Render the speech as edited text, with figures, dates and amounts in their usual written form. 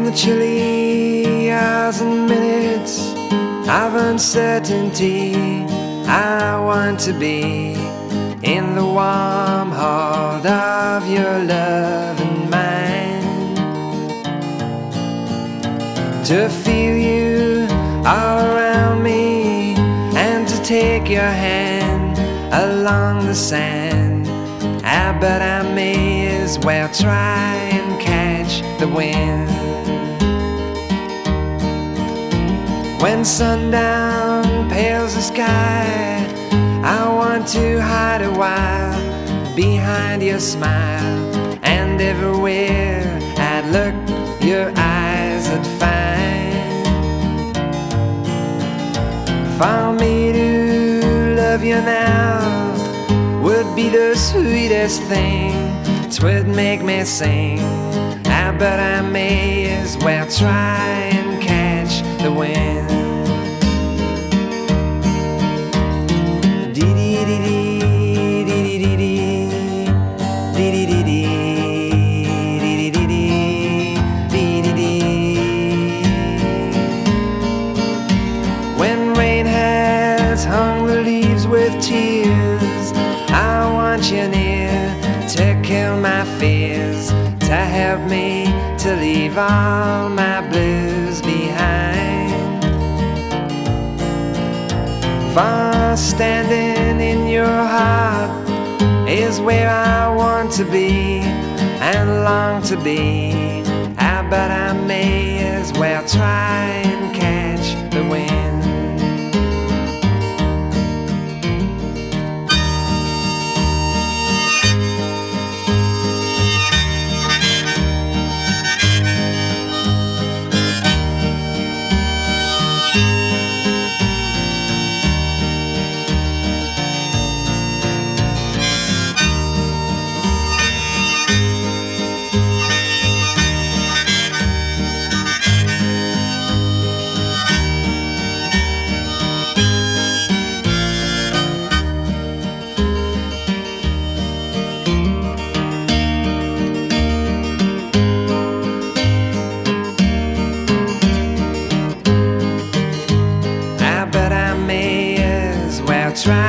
the chilly hours and minutes of uncertainty, I want to be in the warm heart of your love and mine, to feel you all around me and to take your hand along the sand. But I may as well try and catch the wind. When sundown pales the sky, I want to hide a while behind your smile, and everywhere I'd look, your eyes I'd find. For me to love you now would be the sweetest thing, 'twould make me sing. But I may as well try and catch the wind. When rain has hung the leaves with tears, I want you near to kill my fears, to help me to leave all my blues behind. For standing in your heart is where I want to be and long to be. But I may as well try and catch the wind. Try